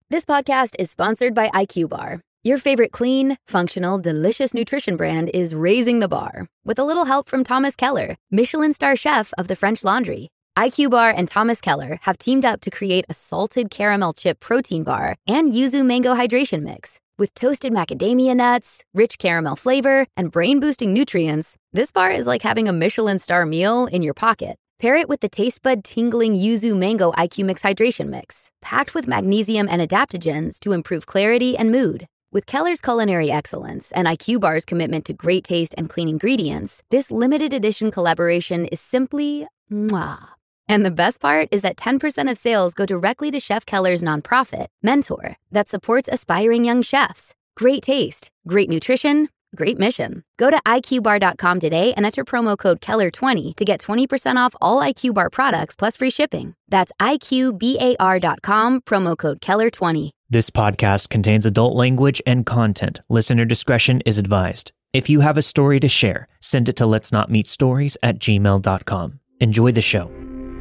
This podcast is sponsored by IQ Bar. Your favorite clean, functional, delicious nutrition brand is raising the bar with a little help from Thomas Keller, Michelin star chef of the French Laundry. IQ Bar and Thomas Keller have teamed up to create a salted caramel chip protein bar and yuzu mango hydration mix. With toasted macadamia nuts, rich caramel flavor, and brain-boosting nutrients, this bar is like having a Michelin star meal in your pocket. Pair it with the taste bud tingling yuzu mango IQ Mix hydration mix, packed with magnesium and adaptogens to improve clarity and mood. With Keller's culinary excellence and IQ Bar's commitment to great taste and clean ingredients, this limited edition collaboration is simply mwah. And the best part is that 10% of sales go directly to Chef Keller's nonprofit, Mentor, that supports aspiring young chefs. Great taste, great nutrition, great mission. Go to iqbar.com today and enter promo code KELLER20 to get 20% off all IQ Bar products plus free shipping. That's iqbar.com, promo code KELLER20. This podcast contains adult language and content. Listener discretion is advised. If you have a story to share, send it to letsnotmeetstories@gmail.com. Enjoy the show.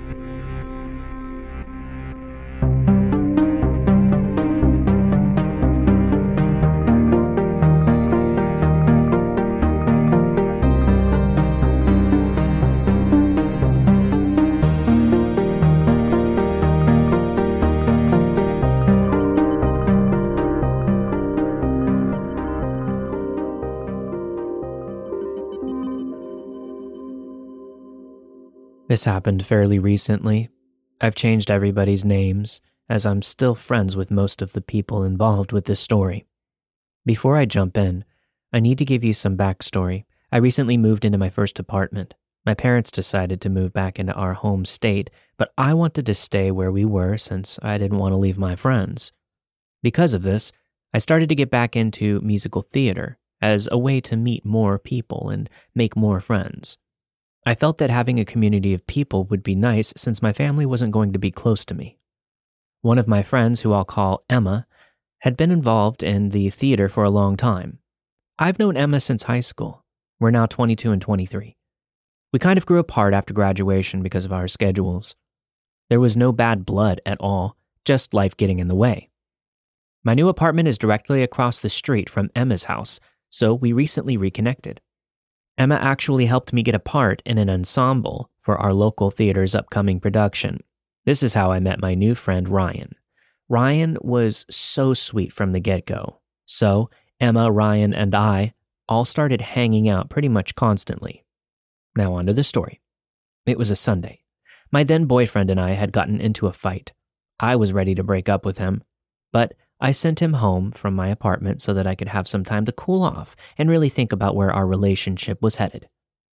This happened fairly recently. I've changed everybody's names, as I'm still friends with most of the people involved with this story. Before I jump in, I need to give you some backstory. I recently moved into my first apartment. My parents decided to move back into our home state, but I wanted to stay where we were since I didn't want to leave my friends. Because of this, I started to get back into musical theater as a way to meet more people and make more friends. I felt that having a community of people would be nice since my family wasn't going to be close to me. One of my friends, who I'll call Emma, had been involved in the theater for a long time. I've known Emma since high school. We're now 22 and 23. We kind of grew apart after graduation because of our schedules. There was no bad blood at all, just life getting in the way. My new apartment is directly across the street from Emma's house, so we recently reconnected. Emma actually helped me get a part in an ensemble for our local theater's upcoming production. This is how I met my new friend Ryan. Ryan was so sweet from the get-go. So Emma, Ryan, and I all started hanging out pretty much constantly. Now on to the story. It was a Sunday. My then boyfriend and I had gotten into a fight. I was ready to break up with him, but I sent him home from my apartment so that I could have some time to cool off and really think about where our relationship was headed.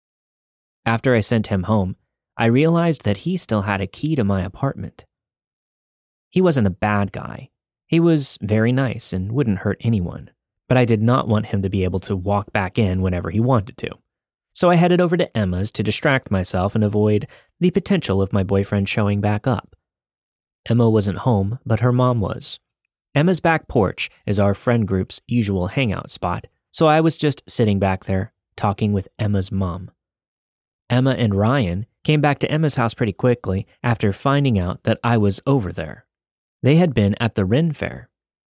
After I sent him home, I realized that he still had a key to my apartment. He wasn't a bad guy. He was very nice and wouldn't hurt anyone, but I did not want him to be able to walk back in whenever he wanted to. So I headed over to Emma's to distract myself and avoid the potential of my boyfriend showing back up. Emma wasn't home, but her mom was. Emma's back porch is our friend group's usual hangout spot, so I was just sitting back there, talking with Emma's mom. Emma and Ryan came back to Emma's house pretty quickly after finding out that I was over there. They had been at the Ren Fair.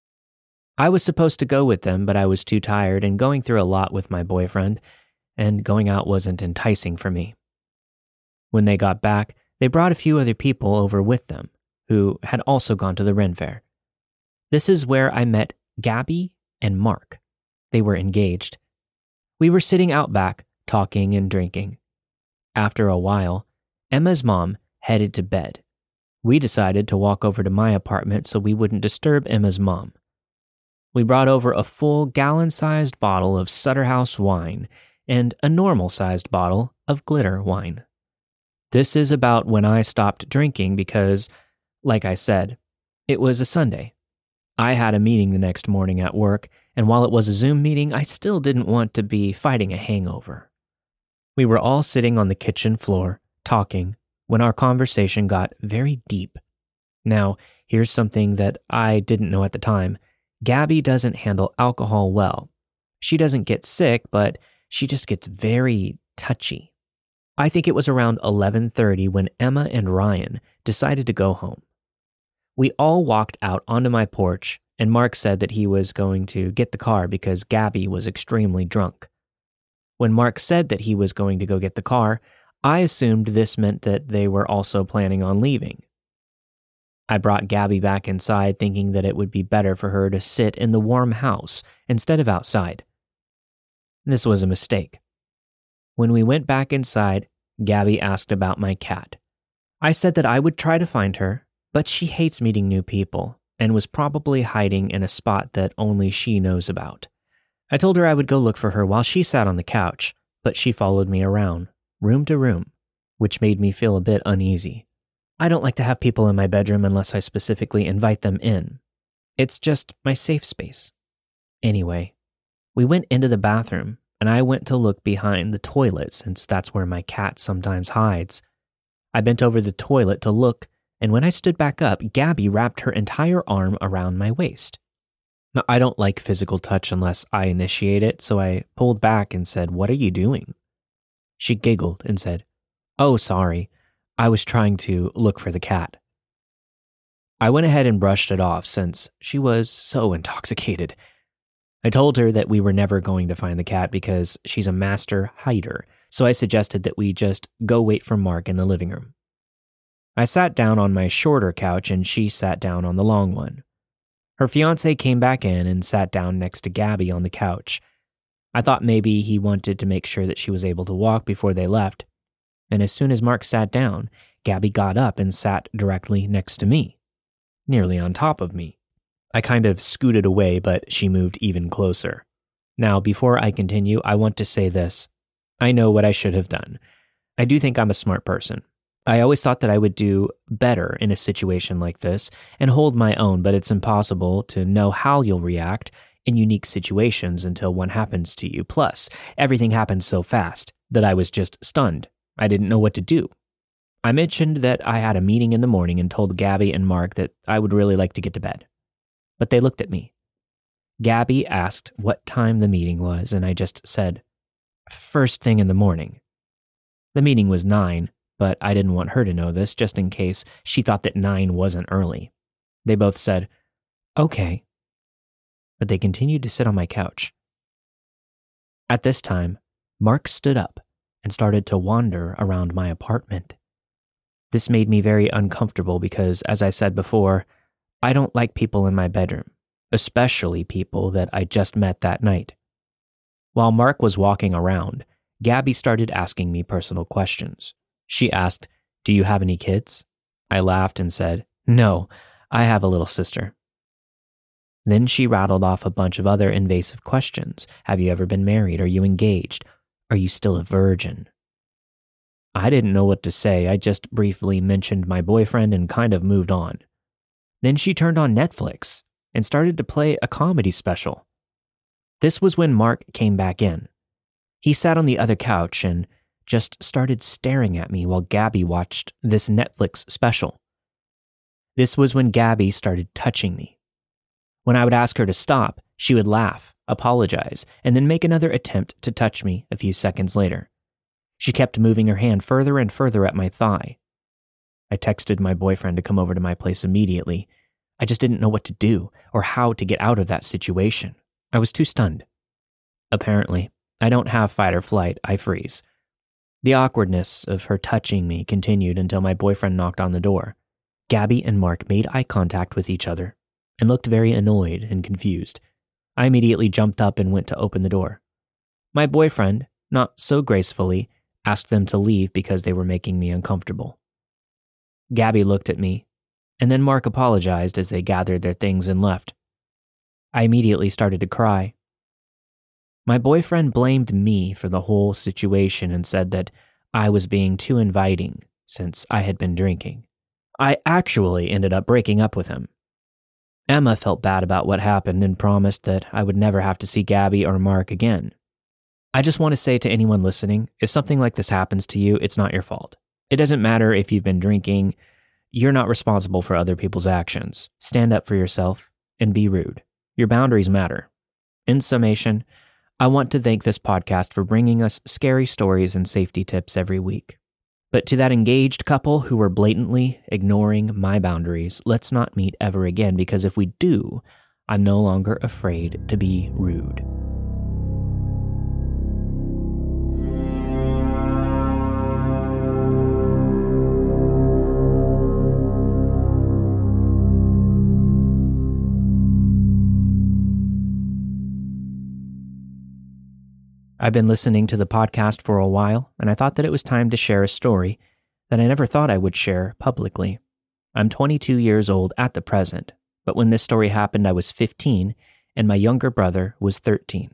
I was supposed to go with them, but I was too tired and going through a lot with my boyfriend, and going out wasn't enticing for me. When they got back, they brought a few other people over with them, who had also gone to the Ren Fair. This is where I met Gabby and Mark. They were engaged. We were sitting out back, talking and drinking. After a while, Emma's mom headed to bed. We decided to walk over to my apartment so we wouldn't disturb Emma's mom. We brought over a full gallon-sized bottle of Sutter House wine and a normal-sized bottle of glitter wine. This is about when I stopped drinking because, like I said, it was a Sunday. I had a meeting the next morning at work, and while it was a Zoom meeting, I still didn't want to be fighting a hangover. We were all sitting on the kitchen floor, talking, when our conversation got very deep. Now, here's something that I didn't know at the time. Gabby doesn't handle alcohol well. She doesn't get sick, but she just gets very touchy. I think it was around 11:30 when Emma and Ryan decided to go home. We all walked out onto my porch, and Mark said that he was going to get the car because Gabby was extremely drunk. When Mark said that he was going to go get the car, I assumed this meant that they were also planning on leaving. I brought Gabby back inside thinking that it would be better for her to sit in the warm house instead of outside. This was a mistake. When we went back inside, Gabby asked about my cat. I said that I would try to find her, but she hates meeting new people and was probably hiding in a spot that only she knows about. I told her I would go look for her while she sat on the couch, but she followed me around, room to room, which made me feel a bit uneasy. I don't like to have people in my bedroom unless I specifically invite them in. It's just my safe space. Anyway, we went into the bathroom, and I went to look behind the toilet since that's where my cat sometimes hides. I bent over the toilet to look, and when I stood back up, Gabby wrapped her entire arm around my waist. Now, I don't like physical touch unless I initiate it, so I pulled back and said, "What are you doing?" She giggled and said, "Oh, sorry. I was trying to look for the cat." I went ahead and brushed it off since she was so intoxicated. I told her that we were never going to find the cat because she's a master hider, so I suggested that we just go wait for Mark in the living room. I sat down on my shorter couch and she sat down on the long one. Her fiancé came back in and sat down next to Gabby on the couch. I thought maybe he wanted to make sure that she was able to walk before they left. And as soon as Mark sat down, Gabby got up and sat directly next to me, nearly on top of me. I kind of scooted away, but she moved even closer. Now, before I continue, I want to say this. I know what I should have done. I do think I'm a smart person. I always thought that I would do better in a situation like this and hold my own, but it's impossible to know how you'll react in unique situations until one happens to you. Plus, everything happened so fast that I was just stunned. I didn't know what to do. I mentioned that I had a meeting in the morning and told Gabby and Mark that I would really like to get to bed. But they looked at me. Gabby asked what time the meeting was, and I just said, "First thing in the morning." The meeting was 9, but I didn't want her to know this just in case she thought that 9 wasn't early. They both said, "Okay." But they continued to sit on my couch. At this time, Mark stood up and started to wander around my apartment. This made me very uncomfortable because, as I said before, I don't like people in my bedroom, especially people that I just met that night. While Mark was walking around, Gabby started asking me personal questions. She asked, "Do you have any kids?" I laughed and said, "No, I have a little sister." Then she rattled off a bunch of other invasive questions. Have you ever been married? Are you engaged? Are you still a virgin? I didn't know what to say. I just briefly mentioned my boyfriend and kind of moved on. Then she turned on Netflix and started to play a comedy special. This was when Mark came back in. He sat on the other couch and just started staring at me while Gabby watched this Netflix special. This was when Gabby started touching me. When I would ask her to stop, she would laugh, apologize, and then make another attempt to touch me a few seconds later. She kept moving her hand further and further at my thigh. I texted my boyfriend to come over to my place immediately. I just didn't know what to do or how to get out of that situation. I was too stunned. Apparently, I don't have fight or flight, I freeze. The awkwardness of her touching me continued until my boyfriend knocked on the door. Gabby and Mark made eye contact with each other and looked very annoyed and confused. I immediately jumped up and went to open the door. My boyfriend, not so gracefully, asked them to leave because they were making me uncomfortable. Gabby looked at me, and then Mark apologized as they gathered their things and left. I immediately started to cry. My boyfriend blamed me for the whole situation and said that I was being too inviting since I had been drinking. I actually ended up breaking up with him. Emma felt bad about what happened and promised that I would never have to see Gabby or Mark again. I just want to say to anyone listening, if something like this happens to you, it's not your fault. It doesn't matter if you've been drinking. You're not responsible for other people's actions. Stand up for yourself and be rude. Your boundaries matter. In summation, I want to thank this podcast for bringing us scary stories and safety tips every week. But to that engaged couple who were blatantly ignoring my boundaries, let's not meet ever again, because if we do, I'm no longer afraid to be rude. I've been listening to the podcast for a while, and I thought that it was time to share a story that I never thought I would share publicly. I'm 22 years old at the present, but when this story happened, I was 15, and my younger brother was 13.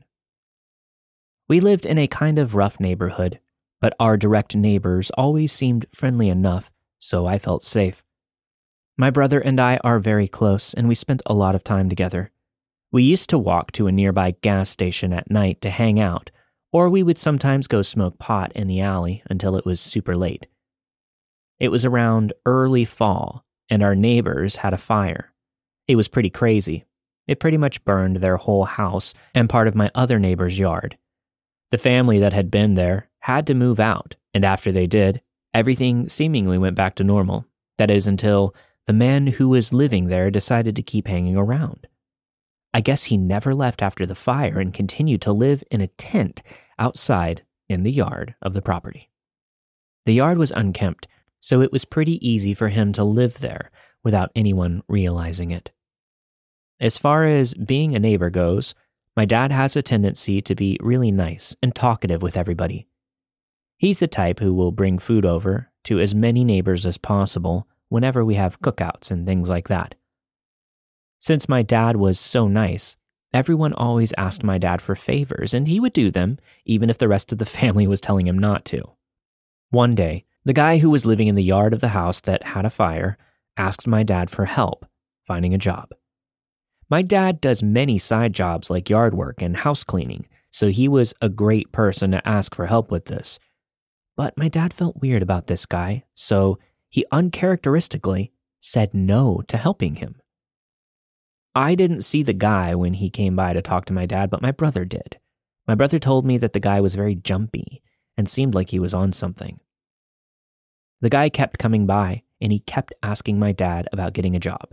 We lived in a kind of rough neighborhood, but our direct neighbors always seemed friendly enough, so I felt safe. My brother and I are very close, and we spent a lot of time together. We used to walk to a nearby gas station at night to hang out, or we would sometimes go smoke pot in the alley until it was super late. It was around early fall, and our neighbors had a fire. It was pretty crazy. It pretty much burned their whole house and part of my other neighbor's yard. The family that had been there had to move out, and after they did, everything seemingly went back to normal. That is, until the man who was living there decided to keep hanging around. I guess he never left after the fire and continued to live in a tent outside in the yard of the property. The yard was unkempt, so it was pretty easy for him to live there without anyone realizing it. As far as being a neighbor goes, my dad has a tendency to be really nice and talkative with everybody. He's the type who will bring food over to as many neighbors as possible whenever we have cookouts and things like that. Since my dad was so nice, everyone always asked my dad for favors, and he would do them, even if the rest of the family was telling him not to. One day, the guy who was living in the yard of the house that had a fire asked my dad for help finding a job. My dad does many side jobs like yard work and house cleaning, so he was a great person to ask for help with this. But my dad felt weird about this guy, so he uncharacteristically said no to helping him. I didn't see the guy when he came by to talk to my dad, but my brother did. My brother told me that the guy was very jumpy and seemed like he was on something. The guy kept coming by, and he kept asking my dad about getting a job.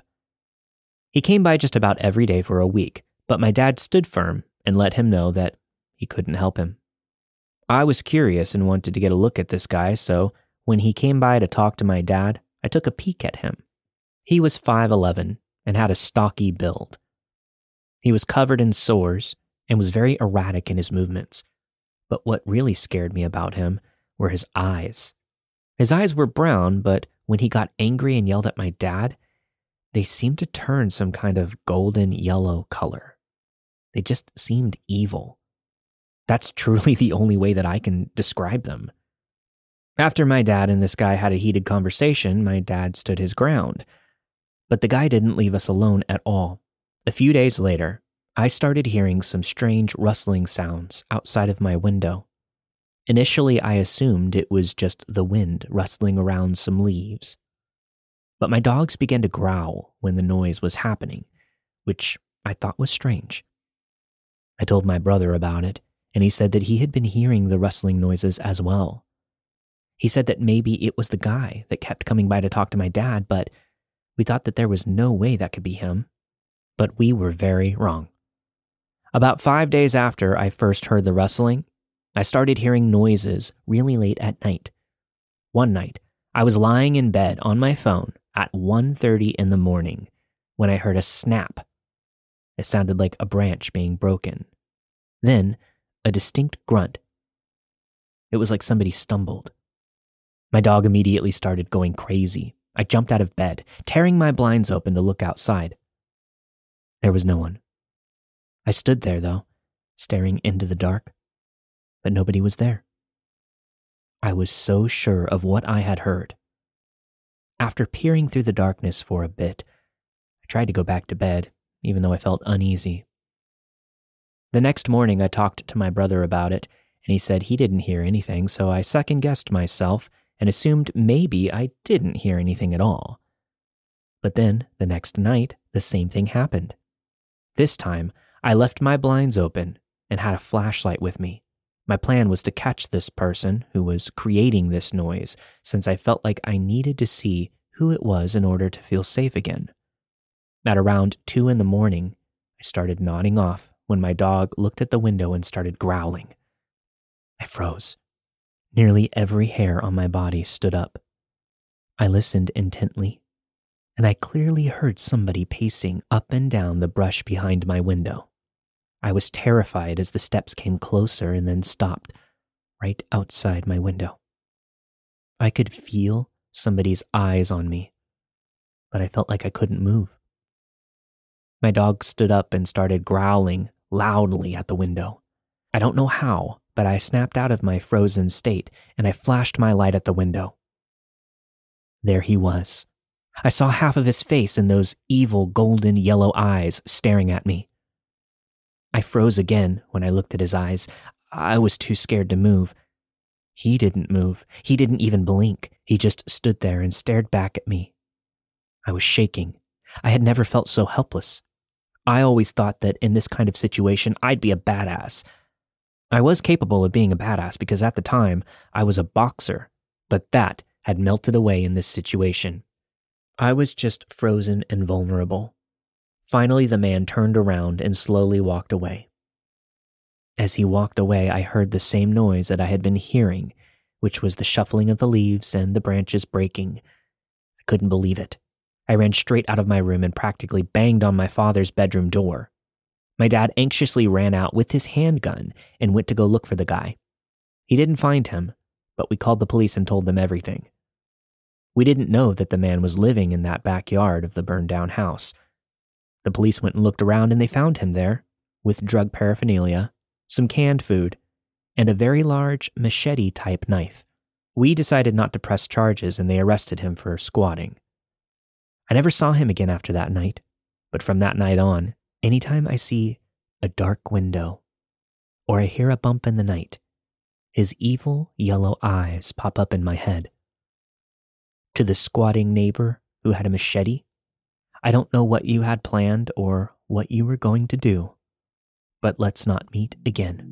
He came by just about every day for a week, but my dad stood firm and let him know that he couldn't help him. I was curious and wanted to get a look at this guy, so when he came by to talk to my dad, I took a peek at him. He was 5'11", and had a stocky build. He was covered in sores and was very erratic in his movements. But what really scared me about him were his eyes. His eyes were brown, but when he got angry and yelled at my dad, they seemed to turn some kind of golden yellow color. They just seemed evil. That's truly the only way that I can describe them. After my dad and this guy had a heated conversation, my dad stood his ground. But the guy didn't leave us alone at all. A few days later, I started hearing some strange rustling sounds outside of my window. Initially, I assumed it was just the wind rustling around some leaves. But my dogs began to growl when the noise was happening, which I thought was strange. I told my brother about it, and he said that he had been hearing the rustling noises as well. He said that maybe it was the guy that kept coming by to talk to my dad, but we thought that there was no way that could be him. But we were very wrong. About 5 days after I first heard the rustling, I started hearing noises really late at night. One night, I was lying in bed on my phone at 1:30 in the morning when I heard a snap. It sounded like a branch being broken. Then, a distinct grunt. It was like somebody stumbled. My dog immediately started going crazy. I jumped out of bed, tearing my blinds open to look outside. There was no one. I stood there, though, staring into the dark, but nobody was there. I was so sure of what I had heard. After peering through the darkness for a bit, I tried to go back to bed, even though I felt uneasy. The next morning, I talked to my brother about it, and he said he didn't hear anything, so I second-guessed myself and assumed maybe I didn't hear anything at all. But then, the next night, the same thing happened. This time, I left my blinds open and had a flashlight with me, My plan was to catch this person who was creating this noise, since I felt like I needed to see who it was in order to feel safe again. At around 2 in the morning, I started nodding off when my dog looked at the window and started growling. I froze. Nearly every hair on my body stood up. I listened intently, and I clearly heard somebody pacing up and down the brush behind my window. I was terrified as the steps came closer and then stopped right outside my window. I could feel somebody's eyes on me, but I felt like I couldn't move. My dog stood up and started growling loudly at the window. I don't know how, but I snapped out of my frozen state and I flashed my light at the window. There he was. I saw half of his face and those evil golden yellow eyes staring at me. I froze again when I looked at his eyes. I was too scared to move. He didn't move. He didn't even blink. He just stood there and stared back at me. I was shaking. I had never felt so helpless. I always thought that in this kind of situation, I'd be a badass. I was capable of being a badass because at the time, I was a boxer, but that had melted away in this situation. I was just frozen and vulnerable. Finally, the man turned around and slowly walked away. As he walked away, I heard the same noise that I had been hearing, which was the shuffling of the leaves and the branches breaking. I couldn't believe it. I ran straight out of my room and practically banged on my father's bedroom door. My dad anxiously ran out with his handgun and went to go look for the guy. He didn't find him, but we called the police and told them everything. We didn't know that the man was living in that backyard of the burned-down house. The police went and looked around and they found him there, with drug paraphernalia, some canned food, and a very large machete-type knife. We decided not to press charges and they arrested him for squatting. I never saw him again after that night, but from that night on, anytime I see a dark window or I hear a bump in the night, his evil yellow eyes pop up in my head. To the squatting neighbor who had a machete, I don't know what you had planned or what you were going to do, but let's not meet again.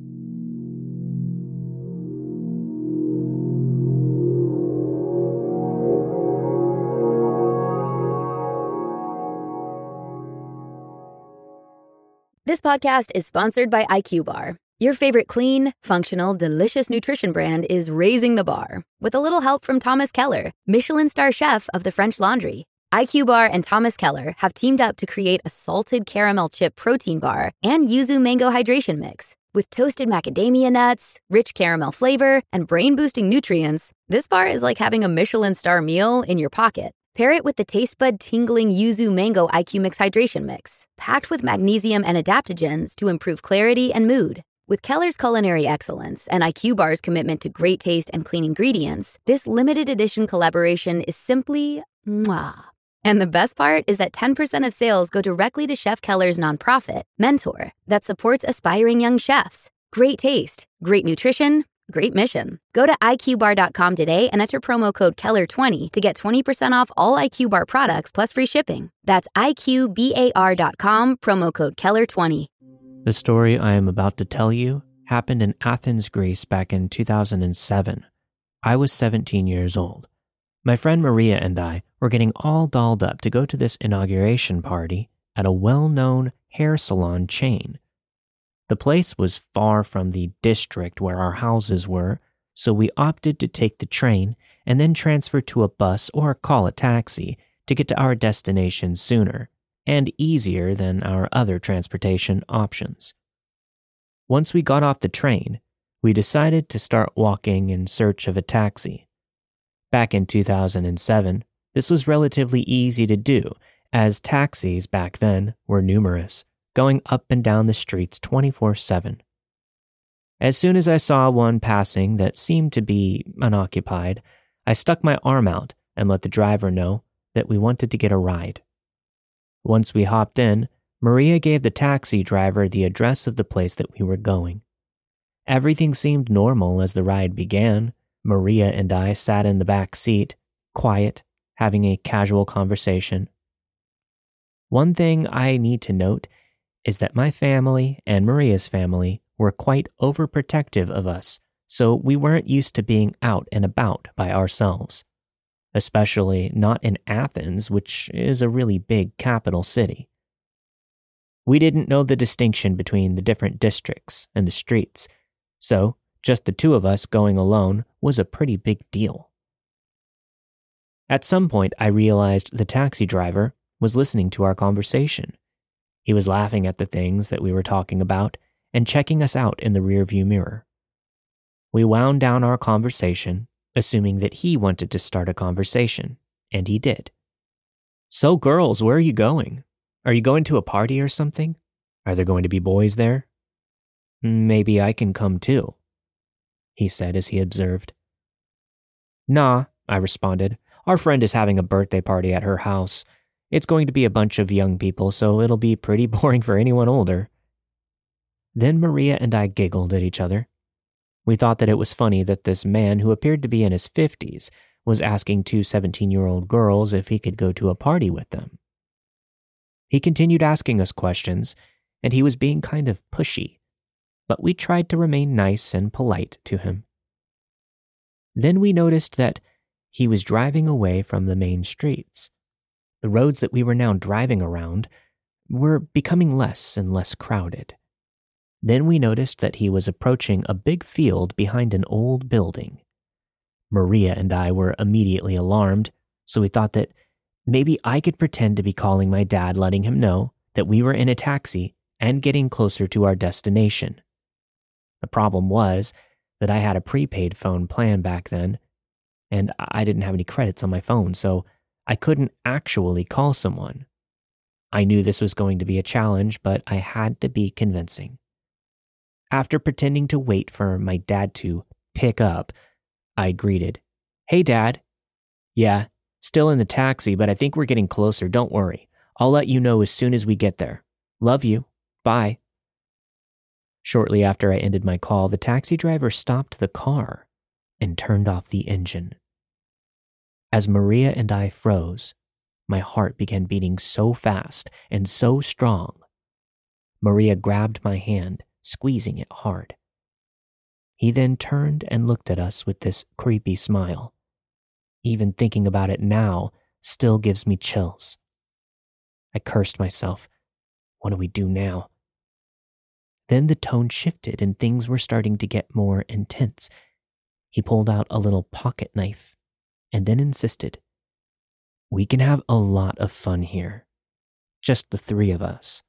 This podcast is sponsored by IQ Bar. Your favorite clean, functional, delicious nutrition brand is raising the bar with a little help from Thomas Keller, Michelin star chef of the French Laundry. IQ Bar and Thomas Keller have teamed up to create a salted caramel chip protein bar and yuzu mango hydration mix. With toasted macadamia nuts, rich caramel flavor, and brain-boosting nutrients, this bar is like having a Michelin star meal in your pocket. Pair it with the taste bud tingling yuzu mango IQ Mix hydration mix, packed with magnesium and adaptogens to improve clarity and mood. With Keller's culinary excellence and IQ Bar's commitment to great taste and clean ingredients, this limited edition collaboration is simply mwah. And the best part is that 10% of sales go directly to Chef Keller's nonprofit, Mentor, that supports aspiring young chefs. Great taste, great nutrition, great mission. Go to IQBar.com today and enter promo code Keller20 to get 20% off all IQ Bar products plus free shipping. That's IQBAR.com, promo code Keller20. The story I am about to tell you happened in Athens, Greece back in 2007. I was 17 years old. My friend Maria and I were getting all dolled up to go to this inauguration party at a well-known hair salon chain. The place was far from the district where our houses were, so we opted to take the train and then transfer to a bus or call a taxi to get to our destination sooner and easier than our other transportation options. Once we got off the train, we decided to start walking in search of a taxi. Back in 2007, this was relatively easy to do, as taxis back then were numerous, going up and down the streets 24/7. As soon as I saw one passing that seemed to be unoccupied, I stuck my arm out and let the driver know that we wanted to get a ride. Once we hopped in, Maria gave the taxi driver the address of the place that we were going. Everything seemed normal as the ride began. Maria and I sat in the back seat, quiet, having a casual conversation. One thing I need to note is that my family and Maria's family were were quite overprotective of us, so we weren't used to being out and about by ourselves, especially not in Athens, which is a really big capital city. We didn't know the distinction between the different districts and the streets, so just the two of us going alone was a pretty big deal. At some point, I realized the taxi driver was listening to our conversation. He was laughing at the things that we were talking about and checking us out in the rearview mirror. We wound down our conversation, assuming that he wanted to start a conversation, and he did. "So girls, where are you going? Are you going to a party or something? Are there going to be boys there?" "Maybe I can come too," he said as he observed. "Nah," I responded. "Our friend is having a birthday party at her house. It's going to be a bunch of young people, so it'll be pretty boring for anyone older." Then Maria and I giggled at each other. We thought that it was funny that this man who appeared to be in his 50s was asking two 17-year-old girls if he could go to a party with them. He continued asking us questions, and he was being kind of pushy, but we tried to remain nice and polite to him. Then we noticed that he was driving away from the main streets. The roads that we were now driving around were becoming less and less crowded. Then we noticed that he was approaching a big field behind an old building. Maria and I were immediately alarmed, so we thought that maybe I could pretend to be calling my dad, letting him know that we were in a taxi and getting closer to our destination. The problem was that I had a prepaid phone plan back then, and I didn't have any credits on my phone, so I couldn't actually call someone. I knew this was going to be a challenge, but I had to be convincing. After pretending to wait for my dad to pick up, I greeted, "Hey, Dad." "Yeah, still in the taxi, but I think we're getting closer, don't worry. I'll let you know as soon as we get there. Love you. Bye." Shortly after I ended my call, the taxi driver stopped the car and turned off the engine. As Maria and I froze, my heart began beating so fast and so strong. Maria grabbed my hand, squeezing it hard. He then turned and looked at us with this creepy smile. Even thinking about it now still gives me chills. I cursed myself. What do we do now? Then the tone shifted and things were starting to get more intense. He pulled out a little pocket knife and then insisted, "We can have a lot of fun here. Just the three of us."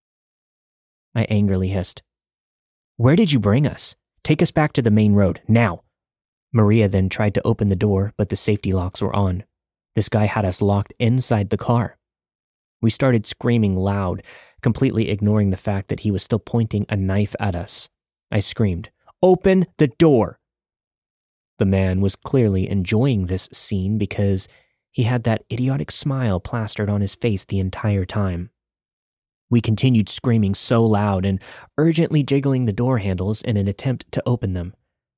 I angrily hissed, "Where did you bring us? Take us back to the main road, now." Maria then tried to open the door, but the safety locks were on. This guy had us locked inside the car. We started screaming loud, completely ignoring the fact that he was still pointing a knife at us. I screamed, "Open the door!" The man was clearly enjoying this scene because he had that idiotic smile plastered on his face the entire time. We continued screaming so loud and urgently jiggling the door handles in an attempt to open them.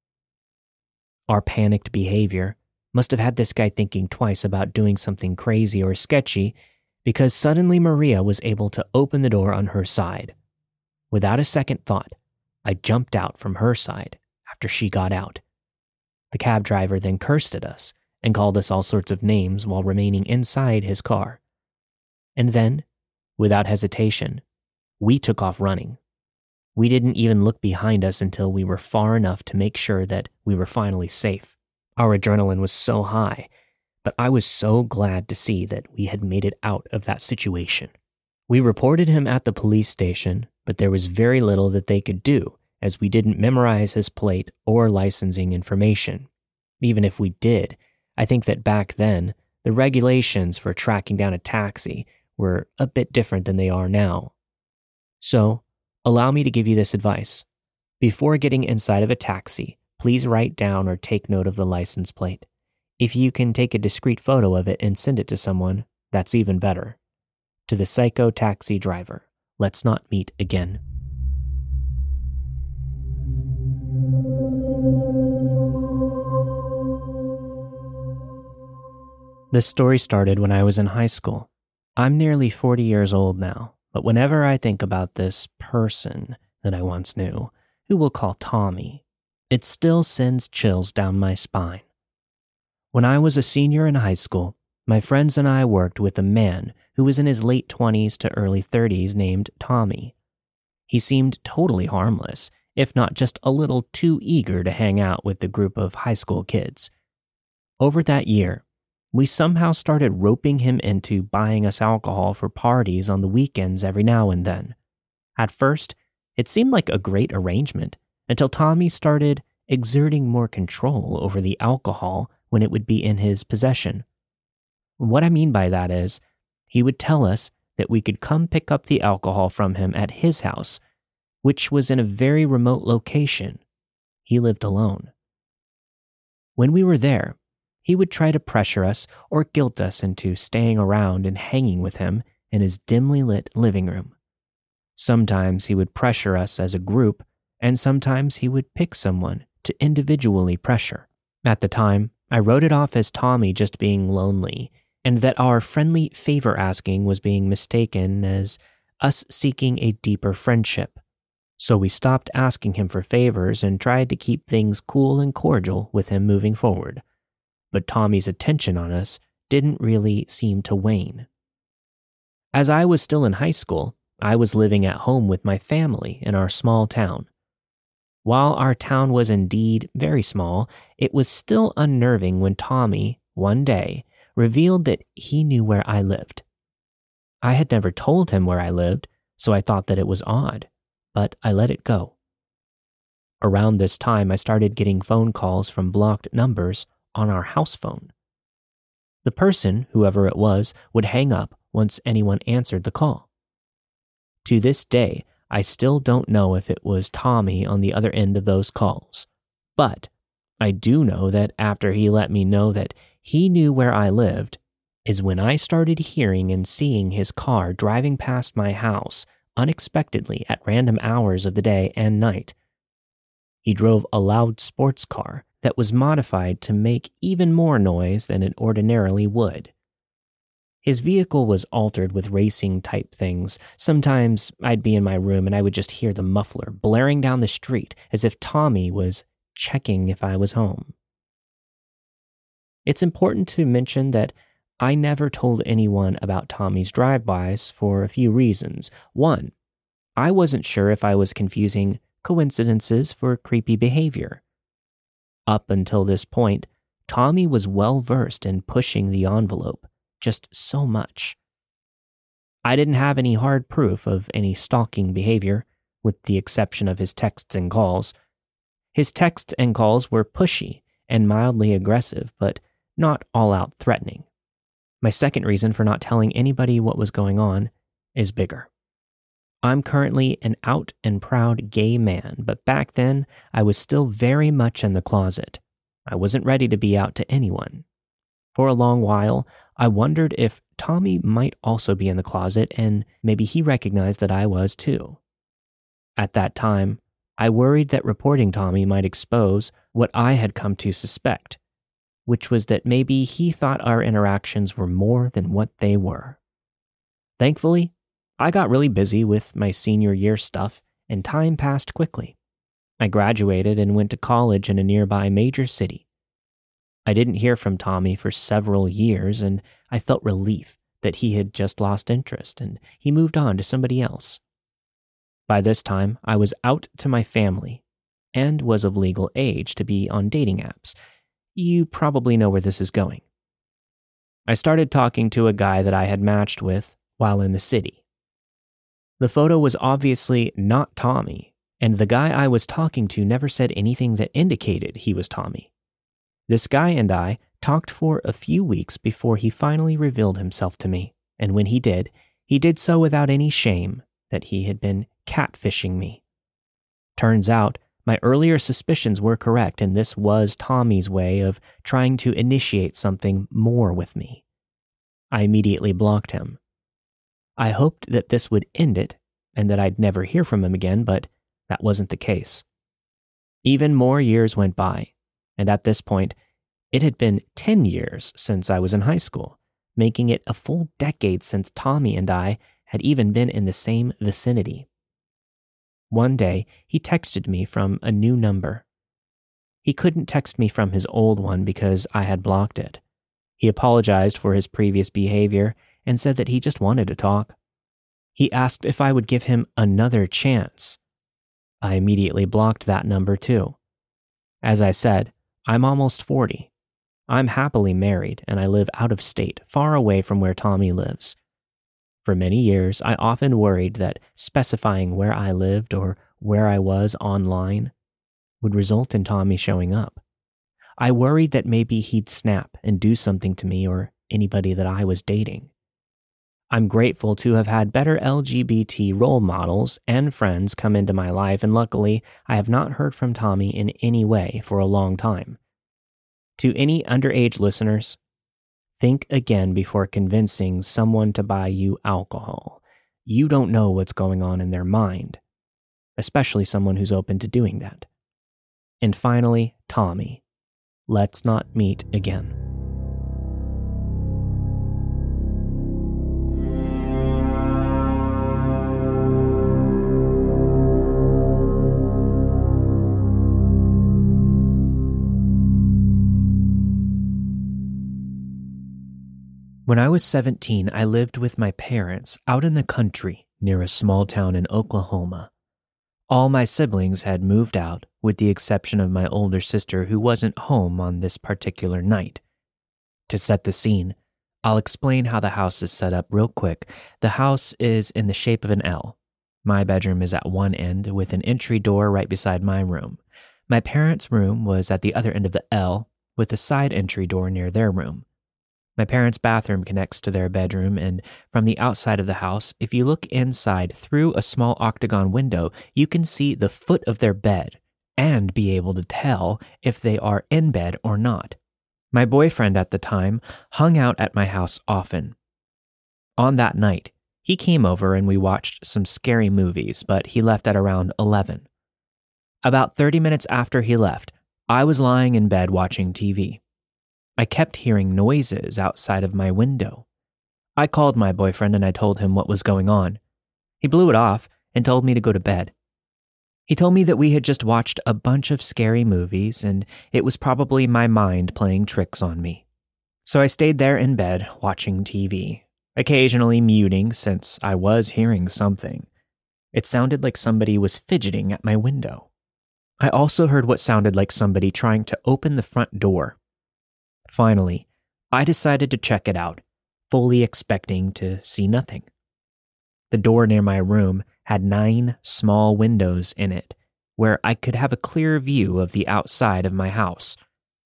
Our panicked behavior must have had this guy thinking twice about doing something crazy or sketchy, because suddenly Maria was able to open the door on her side. Without a second thought, I jumped out from her side after she got out. The cab driver then cursed at us and called us all sorts of names while remaining inside his car. And then, without hesitation, we took off running. We didn't even look behind us until we were far enough to make sure that we were finally safe. Our adrenaline was so high, but I was so glad to see that we had made it out of that situation. We reported him at the police station, but there was very little that they could do, as we didn't memorize his plate or licensing information. Even if we did, I think that back then, the regulations for tracking down a taxi were a bit different than they are now. So, allow me to give you this advice. Before getting inside of a taxi, please write down or take note of the license plate. If you can take a discreet photo of it and send it to someone, that's even better. To the psycho taxi driver, let's not meet again. This story started when I was in high school. I'm nearly 40 years old now, but whenever I think about this person that I once knew, who we'll call Tommy, it still sends chills down my spine. When I was a senior in high school, my friends and I worked with a man who was in his late 20s to early 30s named Tommy. He seemed totally harmless, if not just a little too eager to hang out with the group of high school kids. Over that year, we somehow started roping him into buying us alcohol for parties on the weekends every now and then. At first, it seemed like a great arrangement until Tommy started exerting more control over the alcohol when it would be in his possession. What I mean by that is, he would tell us that we could come pick up the alcohol from him at his house, which was in a very remote location. He lived alone. When we were there, he would try to pressure us or guilt us into staying around and hanging with him in his dimly lit living room. Sometimes he would pressure us as a group, and sometimes he would pick someone to individually pressure. At the time, I wrote it off as Tommy just being lonely, and that our friendly favor asking was being mistaken as us seeking a deeper friendship. So we stopped asking him for favors and tried to keep things cool and cordial with him moving forward. But Tommy's attention on us didn't really seem to wane. As I was still in high school, I was living at home with my family in our small town. While our town was indeed very small, it was still unnerving when Tommy, one day, revealed that he knew where I lived. I had never told him where I lived, so I thought that it was odd, but I let it go. Around this time, I started getting phone calls from blocked numbers on our house phone. The person, whoever it was, would hang up once anyone answered the call. To this day, I still don't know if it was Tommy on the other end of those calls, but I do know that after he let me know that he knew where I lived is when I started hearing and seeing his car driving past my house unexpectedly at random hours of the day and night. He drove a loud sports car that was modified to make even more noise than it ordinarily would. His vehicle was altered with racing-type things. Sometimes I'd be in my room and I would just hear the muffler blaring down the street as if Tommy was checking if I was home. It's important to mention that I never told anyone about Tommy's drive-bys for a few reasons. One, I wasn't sure if I was confusing coincidences for creepy behavior. Up until this point, Tommy was well-versed in pushing the envelope just so much. I didn't have any hard proof of any stalking behavior, with the exception of his texts and calls. His texts and calls were pushy and mildly aggressive, but not all-out threatening. My second reason for not telling anybody what was going on is bigger. I'm currently an out and proud gay man, but back then I was still very much in the closet. I wasn't ready to be out to anyone. For a long while, I wondered if Tommy might also be in the closet and maybe he recognized that I was too. At that time, I worried that reporting Tommy might expose what I had come to suspect, which was that maybe he thought our interactions were more than what they were. Thankfully, I got really busy with my senior year stuff and time passed quickly. I graduated and went to college in a nearby major city. I didn't hear from Tommy for several years, and I felt relief that he had just lost interest and he moved on to somebody else. By this time, I was out to my family and was of legal age to be on dating apps. You probably know where this is going. I started talking to a guy that I had matched with while in the city. The photo was obviously not Tommy, and the guy I was talking to never said anything that indicated he was Tommy. This guy and I talked for a few weeks before he finally revealed himself to me, and when he did so without any shame that he had been catfishing me. Turns out, my earlier suspicions were correct, and this was Tommy's way of trying to initiate something more with me. I immediately blocked him. I hoped that this would end it, and that I'd never hear from him again, but that wasn't the case. Even more years went by, and at this point, it had been 10 years since I was in high school, making it a full decade since Tommy and I had even been in the same vicinity. One day, he texted me from a new number. He couldn't text me from his old one because I had blocked it. He apologized for his previous behavior and said that he just wanted to talk. He asked if I would give him another chance. I immediately blocked that number too. As I said, I'm almost 40. I'm happily married and I live out of state, far away from where Tommy lives. For many years, I often worried that specifying where I lived or where I was online would result in Tommy showing up. I worried that maybe he'd snap and do something to me or anybody that I was dating. I'm grateful to have had better LGBT role models and friends come into my life, and luckily, I have not heard from Tommy in any way for a long time. To any underage listeners, think again before convincing someone to buy you alcohol. You don't know what's going on in their mind, especially someone who's open to doing that. And finally, Tommy, let's not meet again. When I was 17, I lived with my parents out in the country near a small town in Oklahoma. All my siblings had moved out, with the exception of my older sister who wasn't home on this particular night. To set the scene, I'll explain how the house is set up real quick. The house is in the shape of an L. My bedroom is at one end with an entry door right beside my room. My parents' room was at the other end of the L with a side entry door near their room. My parents' bathroom connects to their bedroom, and from the outside of the house, if you look inside through a small octagon window, you can see the foot of their bed and be able to tell if they are in bed or not. My boyfriend at the time hung out at my house often. On that night, he came over and we watched some scary movies, but he left at around 11. About 30 minutes after he left, I was lying in bed watching TV. I kept hearing noises outside of my window. I called my boyfriend and I told him what was going on. He blew it off and told me to go to bed. He told me that we had just watched a bunch of scary movies and it was probably my mind playing tricks on me. So I stayed there in bed watching TV, occasionally muting since I was hearing something. It sounded like somebody was fidgeting at my window. I also heard what sounded like somebody trying to open the front door. Finally, I decided to check it out, fully expecting to see nothing. The door near my room had 9 small windows in it, where I could have a clear view of the outside of my house.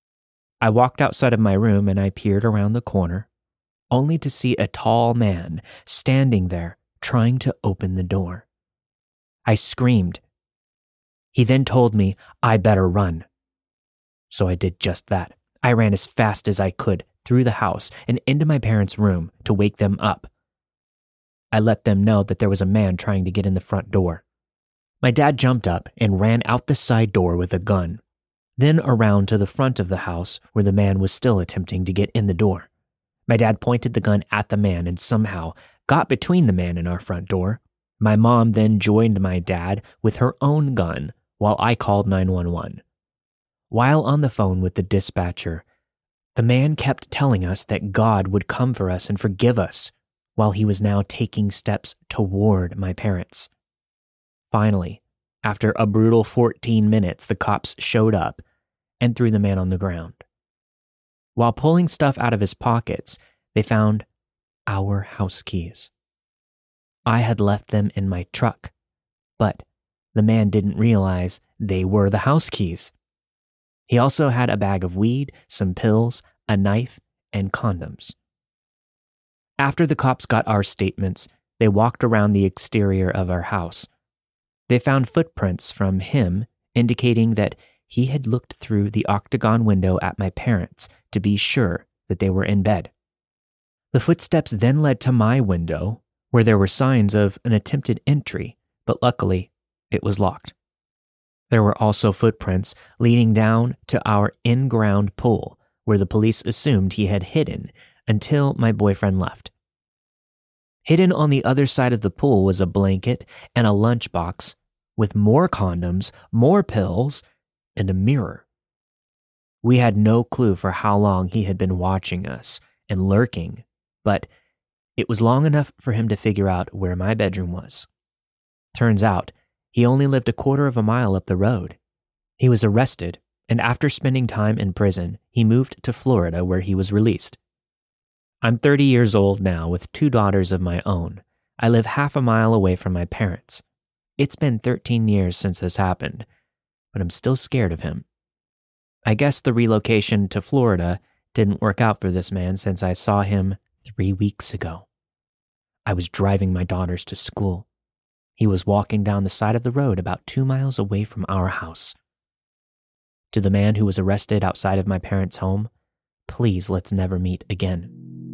I walked outside of my room and I peered around the corner, only to see a tall man standing there trying to open the door. I screamed. He then told me I better run. So I did just that. I ran as fast as I could through the house and into my parents' room to wake them up. I let them know that there was a man trying to get in the front door. My dad jumped up and ran out the side door with a gun, then around to the front of the house where the man was still attempting to get in the door. My dad pointed the gun at the man and somehow got between the man and our front door. My mom then joined my dad with her own gun while I called 911. While on the phone with the dispatcher, the man kept telling us that God would come for us and forgive us, while he was now taking steps toward my parents. Finally, after a brutal 14 minutes, the cops showed up and threw the man on the ground. While pulling stuff out of his pockets, they found our house keys. I had left them in my truck, but the man didn't realize they were the house keys. He also had a bag of weed, some pills, a knife, and condoms. After the cops got our statements, they walked around the exterior of our house. They found footprints from him indicating that he had looked through the octagon window at my parents to be sure that they were in bed. The footsteps then led to my window, where there were signs of an attempted entry, but luckily it was locked. There were also footprints leading down to our in-ground pool, where the police assumed he had hidden until my boyfriend left. Hidden on the other side of the pool was a blanket and a lunchbox with more condoms, more pills, and a mirror. We had no clue for how long he had been watching us and lurking, but it was long enough for him to figure out where my bedroom was. Turns out, he only lived a quarter of a mile up the road. He was arrested, and after spending time in prison, he moved to Florida where he was released. I'm 30 years old now with 2 daughters of my own. I live half a mile away from my parents. It's been 13 years since this happened, but I'm still scared of him. I guess the relocation to Florida didn't work out for this man since I saw him 3 weeks ago. I was driving my daughters to school. He was walking down the side of the road about 2 miles away from our house. To the man who was arrested outside of my parents' home, please let's never meet again.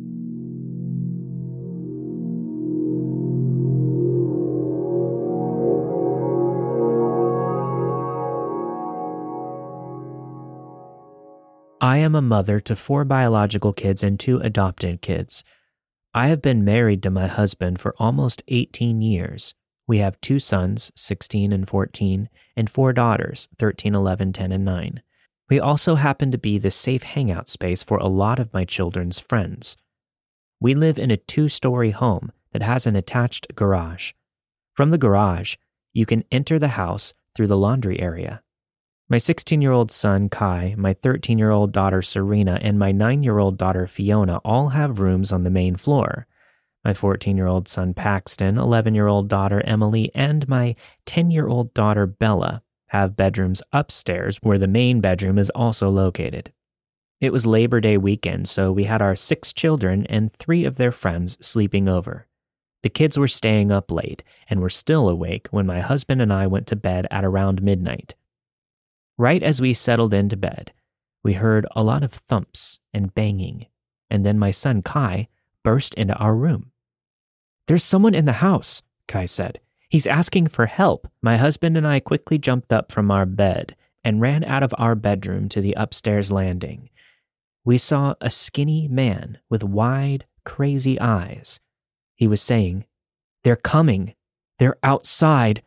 I am a mother to 4 biological kids and 2 adopted kids. I have been married to my husband for almost 18 years. We have 2 sons, 16 and 14, and 4 daughters, 13, 11, 10, and 9. We also happen to be the safe hangout space for a lot of my children's friends. We live in a 2-story home that has an attached garage. From the garage, you can enter the house through the laundry area. My 16-year-old son, Kai, my 13-year-old daughter, Serena, and my 9-year-old daughter, Fiona, all have rooms on the main floor. My 14-year-old son, Paxton, 11-year-old daughter, Emily, and my 10-year-old daughter, Bella, have bedrooms upstairs where the main bedroom is also located. It was Labor Day weekend, so we had our 6 children and 3 of their friends sleeping over. The kids were staying up late and were still awake when my husband and I went to bed at around midnight. Right as we settled into bed, we heard a lot of thumps and banging, and then my son Kai burst into our room. "There's someone in the house," Kai said. "He's asking for help." My husband and I quickly jumped up from our bed and ran out of our bedroom to the upstairs landing. We saw a skinny man with wide, crazy eyes. He was saying, "They're coming. They're outside."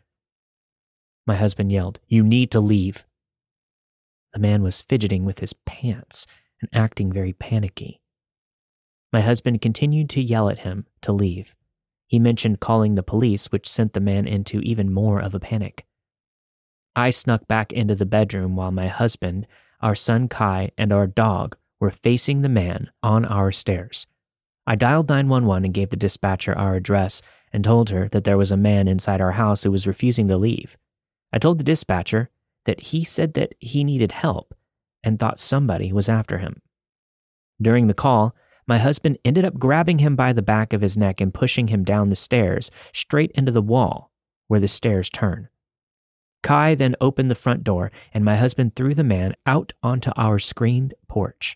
My husband yelled, "You need to leave." The man was fidgeting with his pants and acting very panicky. My husband continued to yell at him to leave. He mentioned calling the police, which sent the man into even more of a panic. I snuck back into the bedroom while my husband, our son Kai, and our dog were facing the man on our stairs. I dialed 911 and gave the dispatcher our address and told her that there was a man inside our house who was refusing to leave. I told the dispatcher that he said that he needed help and thought somebody was after him. During the call, my husband ended up grabbing him by the back of his neck and pushing him down the stairs straight into the wall where the stairs turn. Kai then opened the front door and my husband threw the man out onto our screened porch.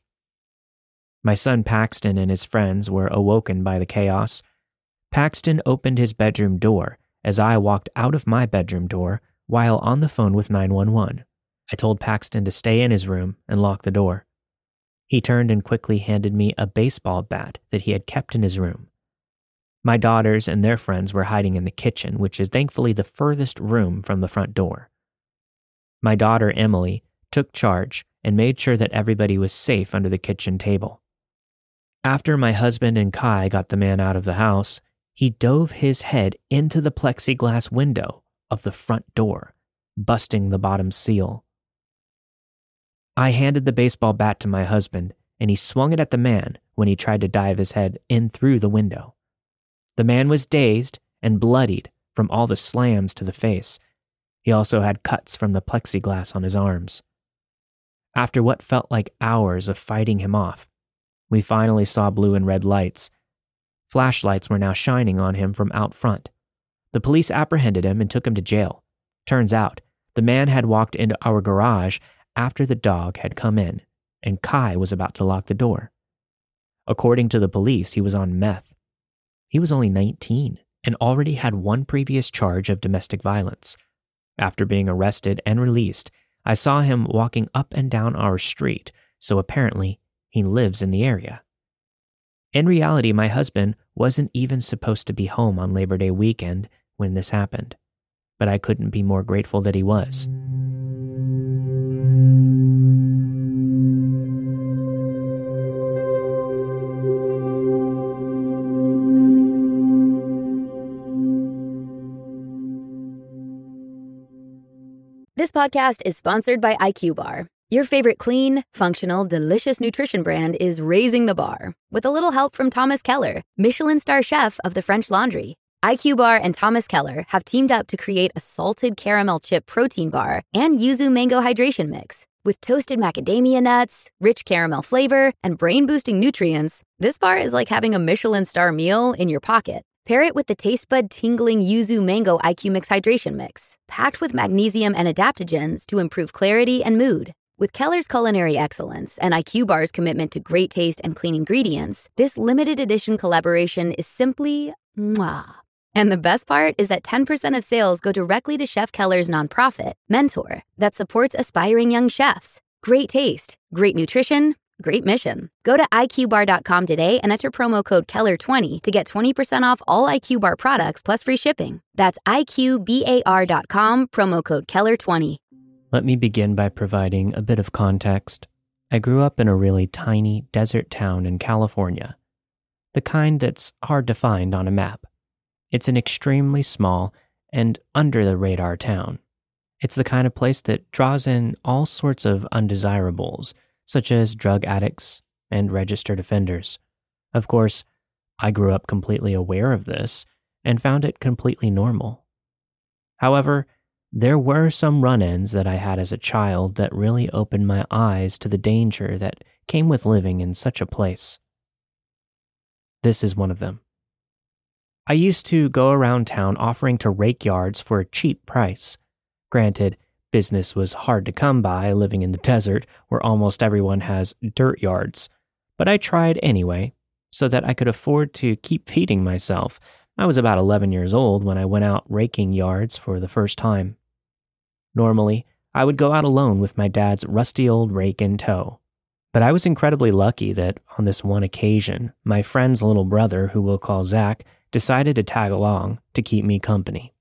My son Paxton and his friends were awoken by the chaos. Paxton opened his bedroom door as I walked out of my bedroom door while on the phone with 911. I told Paxton to stay in his room and lock the door. He turned and quickly handed me a baseball bat that he had kept in his room. My daughters and their friends were hiding in the kitchen, which is thankfully the furthest room from the front door. My daughter, Emily, took charge and made sure that everybody was safe under the kitchen table. After my husband and Kai got the man out of the house, he dove his head into the plexiglass window of the front door, busting the bottom seal. I handed the baseball bat to my husband, and he swung it at the man when he tried to dive his head in through the window. The man was dazed and bloodied from all the slams to the face. He also had cuts from the plexiglass on his arms. After what felt like hours of fighting him off, we finally saw blue and red lights. Flashlights were now shining on him from out front. The police apprehended him and took him to jail. Turns out, the man had walked into our garage after the dog had come in, and Kai was about to lock the door. According to the police, he was on meth. He was only 19 and already had one previous charge of domestic violence. After being arrested and released, I saw him walking up and down our street, so apparently he lives in the area. In reality, my husband wasn't even supposed to be home on Labor Day weekend when this happened, but I couldn't be more grateful that he was. This podcast is sponsored by IQ Bar. Your favorite clean, functional, delicious nutrition brand is raising the bar with a little help from Thomas Keller, Michelin star chef of the French Laundry. IQ Bar and Thomas Keller have teamed up to create a salted caramel chip protein bar and yuzu mango hydration mix. With toasted macadamia nuts, rich caramel flavor, and brain-boosting nutrients, this bar is like having a Michelin star meal in your pocket. Pair it with the taste bud tingling yuzu mango IQ Mix hydration mix, packed with magnesium and adaptogens to improve clarity and mood. With Keller's culinary excellence and IQ Bar's commitment to great taste and clean ingredients, this limited edition collaboration is simply mwah. And the best part is that 10% of sales go directly to Chef Keller's nonprofit, Mentor, that supports aspiring young chefs. Great taste, great nutrition, great mission. Go to iqbar.com today and enter promo code Keller20 to get 20% off all IQ Bar products plus free shipping. That's iqbar.com, promo code Keller20. Let me begin by providing a bit of context. I grew up in a really tiny desert town in California, the kind that's hard to find on a map. It's an extremely small and under-the-radar town. It's the kind of place that draws in all sorts of undesirables, such as drug addicts and registered offenders. Of course, I grew up completely aware of this and found it completely normal. However, there were some run-ins that I had as a child that really opened my eyes to the danger that came with living in such a place. This is one of them. I used to go around town offering to rake yards for a cheap price. Granted, business was hard to come by living in the desert where almost everyone has dirt yards, but I tried anyway so that I could afford to keep feeding myself. I was about 11 years old when I went out raking yards for the first time. Normally, I would go out alone with my dad's rusty old rake in tow. But I was incredibly lucky that on this one occasion, my friend's little brother, who we'll call Zach, decided to tag along to keep me company.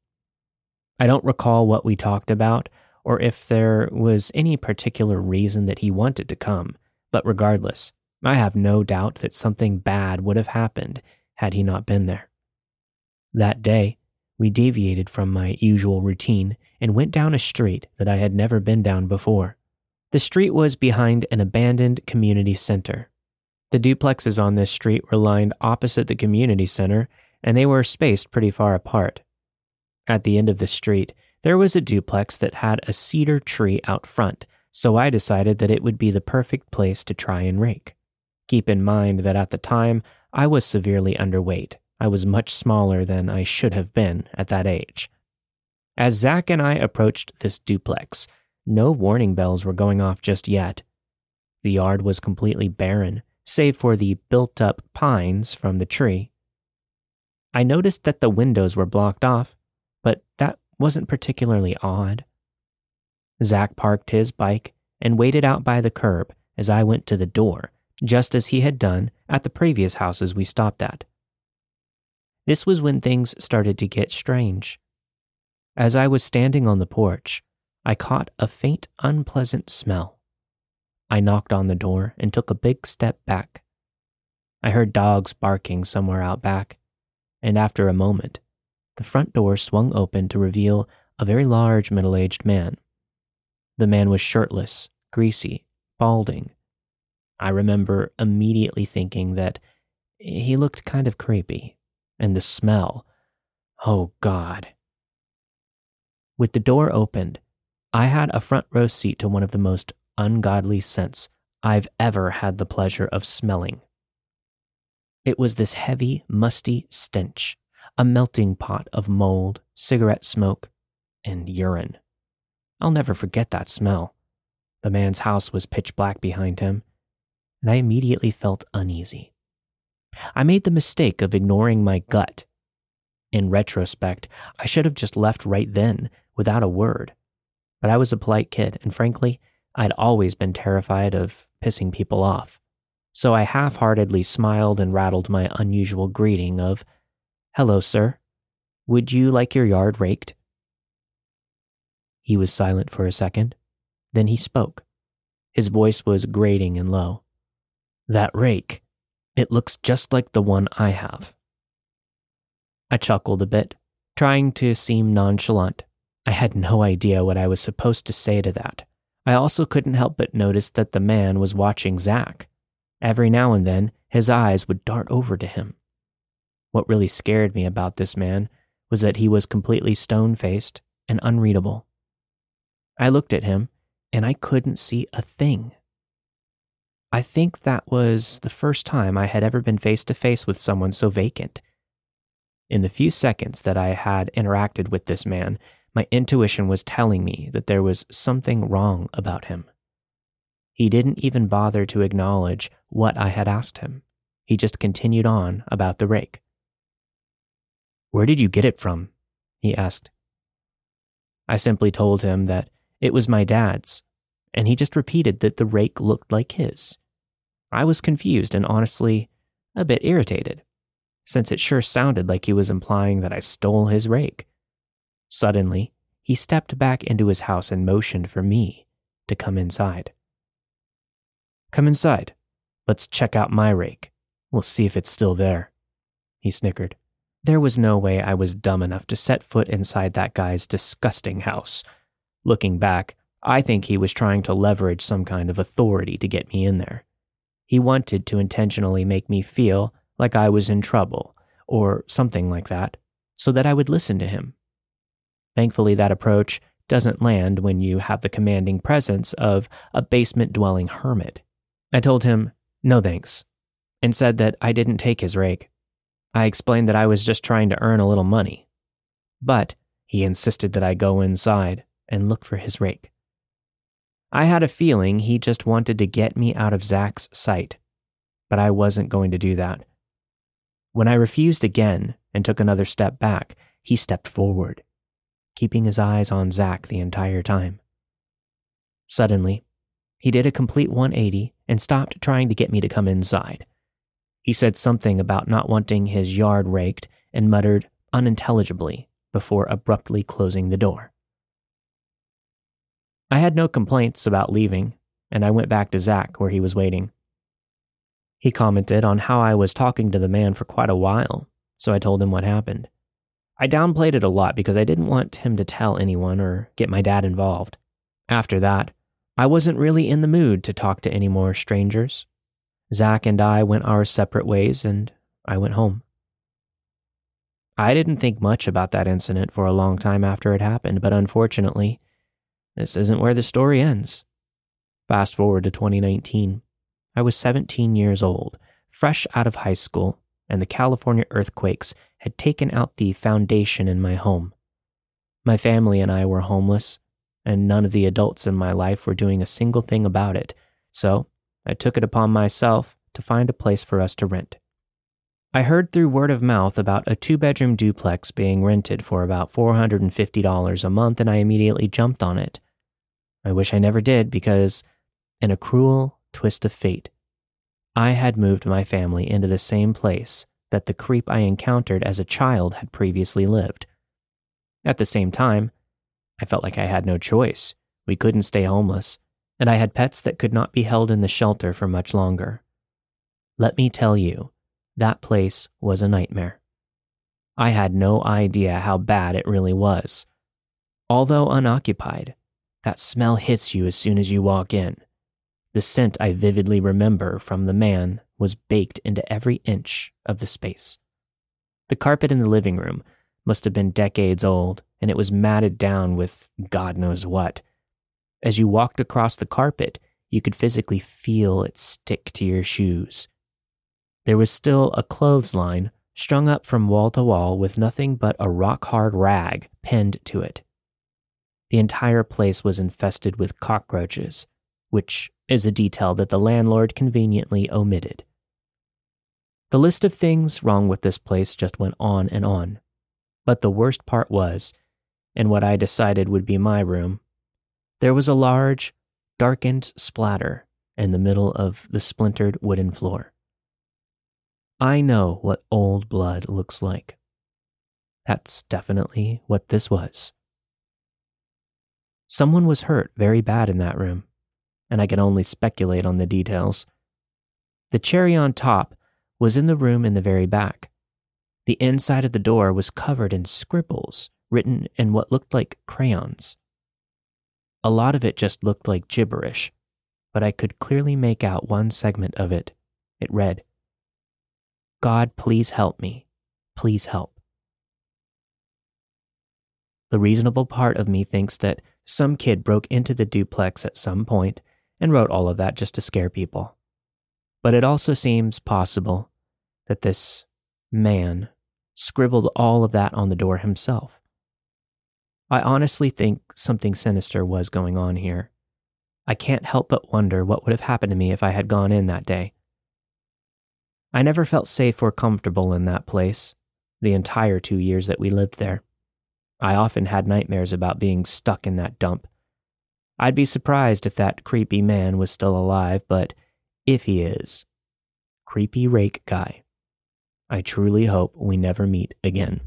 I don't recall what we talked about or if there was any particular reason that he wanted to come, but regardless, I have no doubt that something bad would have happened had he not been there. That day, we deviated from my usual routine and went down a street that I had never been down before. The street was behind an abandoned community center. The duplexes on this street were lined opposite the community center, and they were spaced pretty far apart. At the end of the street, there was a duplex that had a cedar tree out front, so I decided that it would be the perfect place to try and rake. Keep in mind that at the time, I was severely underweight. I was much smaller than I should have been at that age. As Zach and I approached this duplex, no warning bells were going off just yet. The yard was completely barren, save for the built-up pines from the tree. I noticed that the windows were blocked off, but that wasn't particularly odd. Zach parked his bike and waited out by the curb as I went to the door, just as he had done at the previous houses we stopped at. This was when things started to get strange. As I was standing on the porch, I caught a faint, unpleasant smell. I knocked on the door and took a big step back. I heard dogs barking somewhere out back, and after a moment, the front door swung open to reveal a very large middle-aged man. The man was shirtless, greasy, balding. I remember immediately thinking that he looked kind of creepy, and the smell, oh God. With the door opened, I had a front row seat to one of the most ungodly scents I've ever had the pleasure of smelling. It was this heavy, musty stench, a melting pot of mold, cigarette smoke, and urine. I'll never forget that smell. The man's house was pitch black behind him, and I immediately felt uneasy. I made the mistake of ignoring my gut. In retrospect, I should have just left right then, without a word. But I was a polite kid, and frankly, I'd always been terrified of pissing people off. So I half-heartedly smiled and rattled my unusual greeting of, "Hello, sir. Would you like your yard raked?" He was silent for a second. Then he spoke. His voice was grating and low. "That rake. It looks just like the one I have." I chuckled a bit, trying to seem nonchalant. I had no idea what I was supposed to say to that. I also couldn't help but notice that the man was watching Zach. Every now and then, his eyes would dart over to him. What really scared me about this man was that he was completely stone-faced and unreadable. I looked at him, and I couldn't see a thing. I think that was the first time I had ever been face-to-face with someone so vacant. In the few seconds that I had interacted with this man, my intuition was telling me that there was something wrong about him. He didn't even bother to acknowledge what I had asked him. He just continued on about the rake. "Where did you get it from?" he asked. I simply told him that it was my dad's, and he just repeated that the rake looked like his. I was confused and honestly a bit irritated, since it sure sounded like he was implying that I stole his rake. Suddenly, he stepped back into his house and motioned for me to come inside. "Come inside. Let's check out my rake. We'll see if it's still there," he snickered. There was no way I was dumb enough to set foot inside that guy's disgusting house. Looking back, I think he was trying to leverage some kind of authority to get me in there. He wanted to intentionally make me feel like I was in trouble, or something like that, so that I would listen to him. Thankfully, that approach doesn't land when you have the commanding presence of a basement-dwelling hermit. I told him, no thanks, and said that I didn't take his rake. I explained that I was just trying to earn a little money. But he insisted that I go inside and look for his rake. I had a feeling he just wanted to get me out of Zach's sight, but I wasn't going to do that. When I refused again and took another step back, he stepped forward, keeping his eyes on Zach the entire time. Suddenly, he did a complete 180 and stopped trying to get me to come inside. He said something about not wanting his yard raked and muttered unintelligibly before abruptly closing the door. I had no complaints about leaving, and I went back to Zach where he was waiting. He commented on how I was talking to the man for quite a while, so I told him what happened. I downplayed it a lot because I didn't want him to tell anyone or get my dad involved. After that, I wasn't really in the mood to talk to any more strangers. Zach and I went our separate ways, and I went home. I didn't think much about that incident for a long time after it happened, but unfortunately, this isn't where the story ends. Fast forward to 2019. I was 17 years old, fresh out of high school, and the California earthquakes had taken out the foundation in my home. My family and I were homeless, and none of the adults in my life were doing a single thing about it, so I took it upon myself to find a place for us to rent. I heard through word of mouth about a 2-bedroom duplex being rented for about $450 a month, and I immediately jumped on it. I wish I never did because, in a cruel twist of fate, I had moved my family into the same place that the creep I encountered as a child had previously lived. At the same time, I felt like I had no choice. We couldn't stay homeless, and I had pets that could not be held in the shelter for much longer. Let me tell you, that place was a nightmare. I had no idea how bad it really was. Although unoccupied, that smell hits you as soon as you walk in. The scent I vividly remember from the man was baked into every inch of the space. The carpet in the living room must have been decades old, and it was matted down with God knows what. As you walked across the carpet, you could physically feel it stick to your shoes. There was still a clothesline strung up from wall to wall with nothing but a rock-hard rag pinned to it. The entire place was infested with cockroaches, which is a detail that the landlord conveniently omitted. The list of things wrong with this place just went on and on. But the worst part was, in what I decided would be my room, there was a large, darkened splatter in the middle of the splintered wooden floor. I know what old blood looks like. That's definitely what this was. Someone was hurt very bad in that room, and I can only speculate on the details. The cherry on top was in the room in the very back. The inside of the door was covered in scribbles written in what looked like crayons. A lot of it just looked like gibberish, but I could clearly make out one segment of it. It read, "God, please help me. Please help." The reasonable part of me thinks that some kid broke into the duplex at some point and wrote all of that just to scare people. But it also seems possible that this man scribbled all of that on the door himself. I honestly think something sinister was going on here. I can't help but wonder what would have happened to me if I had gone in that day. I never felt safe or comfortable in that place the entire 2 years that we lived there. I often had nightmares about being stuck in that dump. I'd be surprised if that creepy man was still alive, but if he is, creepy rake guy, I truly hope we never meet again.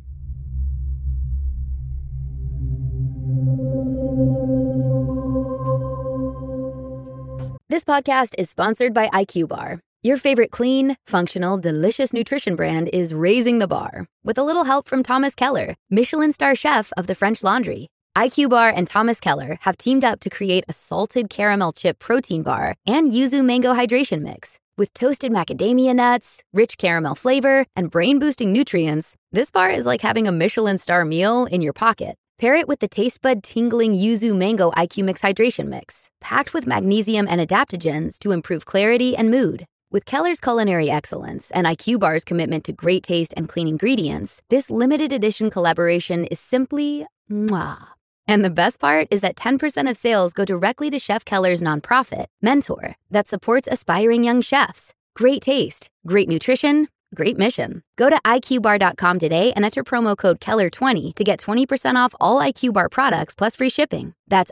This podcast is sponsored by IQ Bar. Your favorite clean, functional, delicious nutrition brand is raising the bar with a little help from Thomas Keller, Michelin star chef of the French Laundry. IQ Bar and Thomas Keller have teamed up to create a salted caramel chip protein bar and yuzu mango hydration mix. With toasted macadamia nuts, rich caramel flavor, and brain-boosting nutrients, this bar is like having a Michelin star meal in your pocket. Pair it with the taste bud-tingling yuzu mango IQ Mix hydration mix, packed with magnesium and adaptogens to improve clarity and mood. With Keller's culinary excellence and IQ Bar's commitment to great taste and clean ingredients, this limited edition collaboration is simply mwah. And the best part is that 10% of sales go directly to Chef Keller's nonprofit, Mentor, that supports aspiring young chefs. Great taste, great nutrition, great mission. Go to iqbar.com today and enter promo code KELLER20 to get 20% off all IQ Bar products plus free shipping. That's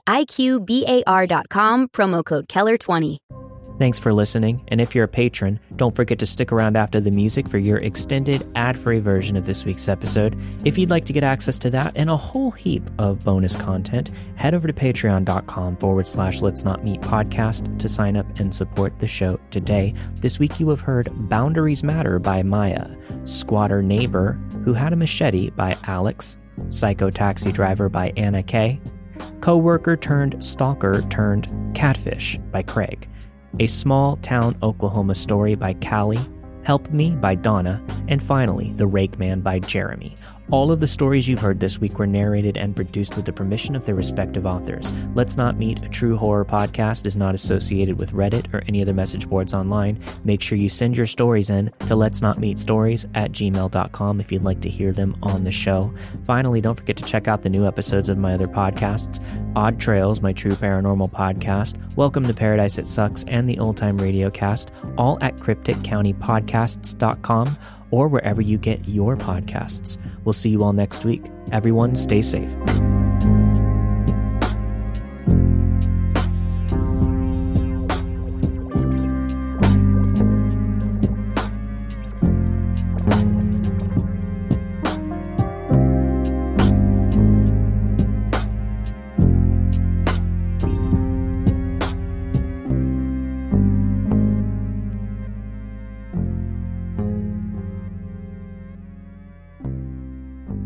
iqbar.com, promo code KELLER20. Thanks for listening, and if you're a patron, don't forget to stick around after the music for your extended ad-free version of this week's episode. If you'd like to get access to that and a whole heap of bonus content, head over to patreon.com/Let's Not Meet podcast to sign up and support the show today. This week you have heard Boundaries Matter by Maya, Squatter Neighbor Who Had a Machete by Alex, Psycho Taxi Driver by Anna K, Coworker Turned Stalker Turned Catfish by Craig, A Small Town Oklahoma Story by Callie, Help Me by Donna, and finally, The Rake Man by Jeremy. All of the stories you've heard this week were narrated and produced with the permission of their respective authors. Let's Not Meet, a true horror podcast, is not associated with Reddit or any other message boards online. Make sure you send your stories in to letsnotmeetstories@gmail.com if you'd like to hear them on the show. Finally, don't forget to check out the new episodes of my other podcasts, Odd Trails, my true paranormal podcast, Welcome to Paradise It Sucks, and the Old Time Radio Cast, all at crypticcountypodcasts.com or wherever you get your podcasts. We'll see you all next week. Everyone, stay safe.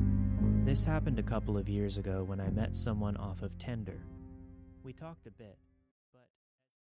This happened a couple of years ago when I met someone off of Tinder. We talked a bit.